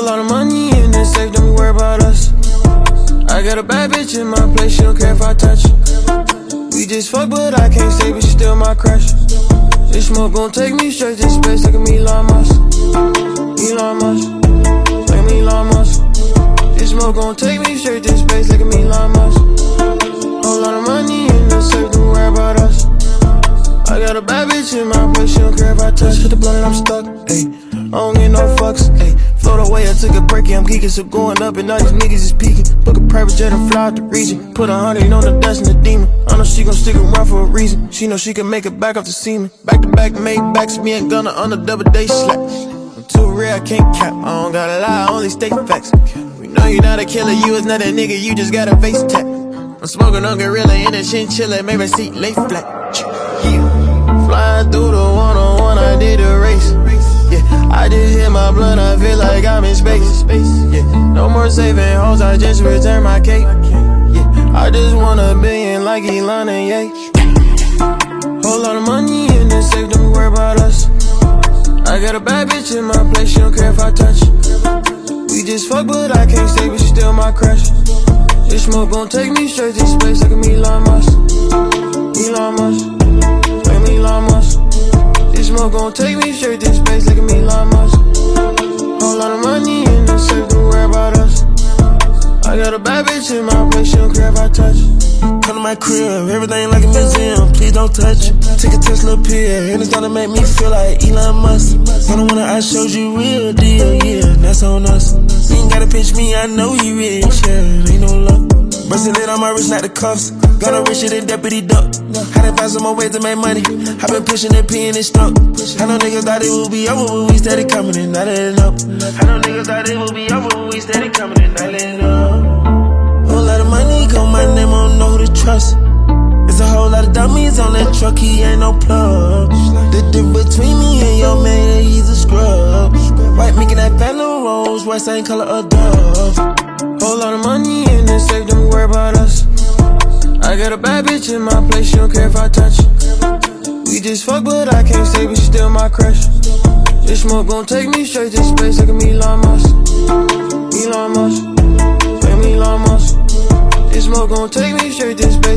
Whole lot of money in the safe, don't worry about us. I got a bad bitch in my place, she don't care if I touch. We just fuck, but I can't stay, but she still my crush. This smoke gon' take me straight to space, like a Elon Musk. Elon Musk, like me Elon Musk. This smoke gon' take me straight to space, like a Elon Musk. Whole lot of money in the safe, don't worry about us. I got a bad bitch in my place, she don't care if I touch. Hit the blunt and I'm stuck, ayy. I don't get no fucks, ayy. Float away, I took a break, yeah, I'm geeking, so going up and all these niggas is peeking. Book a private jet and fly out the region. Put 100 on the dust and the demon. I know she gon' stick around for a reason. She know she can make it back off the semen. Back to back, made backs, me and Gunna on the double day slap. I'm too rare, I can't cap. I don't gotta lie, I only state facts. We know you not a killer, you is not a nigga, you just got a face tap. I'm smoking on gorilla in a chinchilla, maybe seat lay flat. Yeah. Flying through the one-on-one, I did a race. Yeah, I just hit my blood, I feel like I'm in space. Yeah, no more saving hoes, I just return my cake. Yeah, I just want $1 billion like Elon and Ye. Whole lot of money in the safe, don't worry about us. I got a bad bitch in my place, she don't care if I touch. We just fuck, but I can't stay, but she still my crush. This smoke gon' take me straight to space, like a Elon Musk. Elon Musk, like me Elon Musk. This smoke gon' take me straight to space, like a Elon Musk. Whole lot of money in the safe, don't worry about us. I got a bad bitch in my place, she don't care if I touch. Come to my crib, everything like a museum, please don't touch. Take a Tesla pill, and it's gonna make me feel like Elon Musk. But the one I showed you real deal, yeah, that's on us. You ain't gotta pinch me, I know you rich, yeah, ain't no luck. Bracelet on my wrist, not the cuffs. Gonna richer than Deputy Duck. Had to find some more ways to make money. I been pushing that P and it stuck. I know niggas thought it would be over, but we steady coming and not letting up. I know niggas thought it would be over, but we steady coming and not letting up. Whole lot of money, call my name, I don't know who to trust. There's a whole lot of dummies on that truck, he ain't no plug. The difference between me and your man, he's a scrub. White making that Phantom Rolls, white same color of Dove. Whole lot of money in the safe, don't worry about us. I got a bad bitch in my place, she don't care if I touch. We just fuck, but I can't stay, but she still my crush. This smoke gon' take me straight to space, like a Elon Musk. Elon Musk, like me Elon Musk. This smoke gon' take me straight to space.